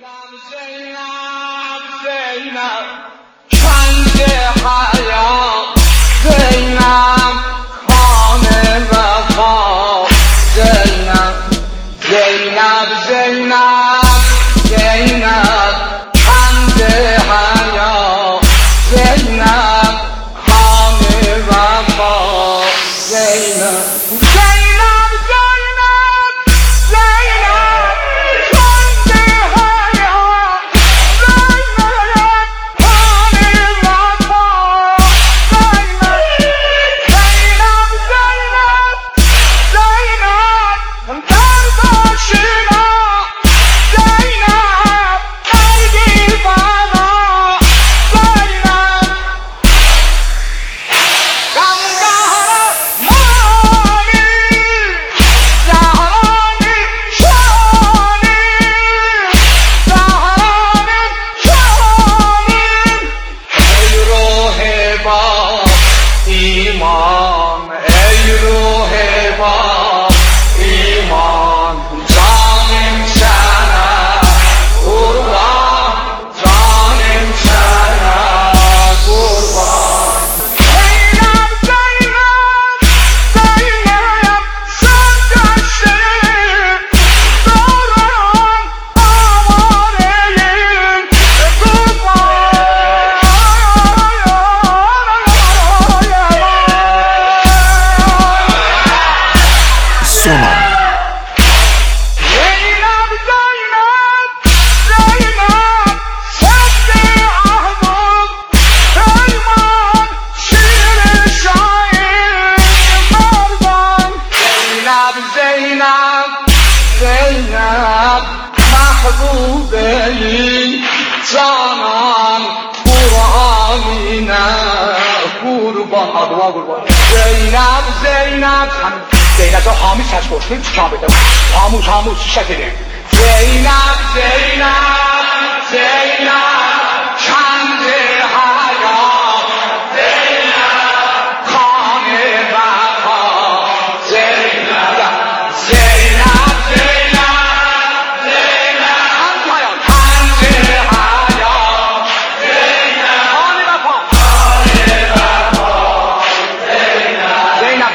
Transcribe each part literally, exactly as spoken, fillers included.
Zeynep, Zeynep, kendi hayat Zeynep, hane vefa Zeynep, Zeynep, Zeynep, Zeynep, kendi hayat Zeynep, hane vefa Zeynep. İman, ey ruhe bak, iman, canım sana kurban, canım sana kurban. Zeynep, Zeynep, Zeynep, sen gözlerim, doğran avareyim, kurban. Sona. Zeynep, Zeynep, Zeynep, sevdi ahdım, Selman, şiir şair, merdan. Zeynep, Zeynep, Zeynep, mahbubeyin, canan, Kur'an'ine kurban. Dua kurban. Zeynep, Zeynep, Zeynep حامی سش باشیم چیکار بده حاموش حاموش چی شکلی زینب زینب زینب چند حیات زینب خانه وفا زینب زینب زینب زینب چند حیات چند حیات زینب خانه وفا خانه وفا زینب زینب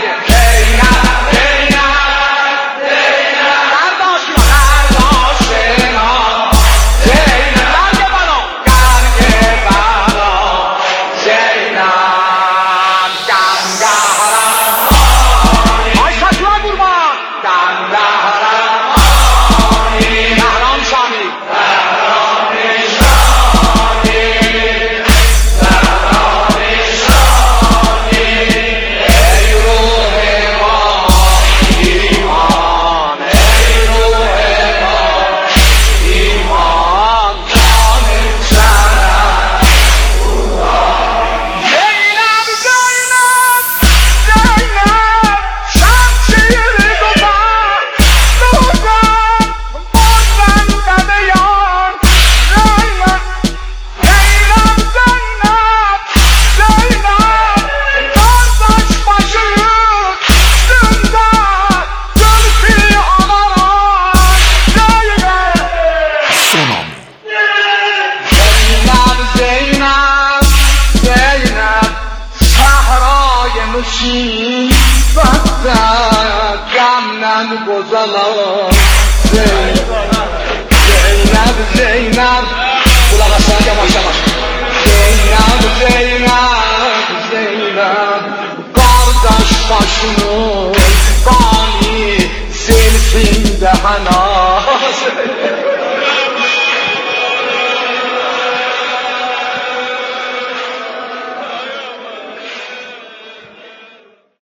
Gamdan bozalar Zeynep, Zeynep Kulak aslan yavaş yavaş Zeynep, Zeynep, Zeynep Kardeş başını Bani zilfinde hana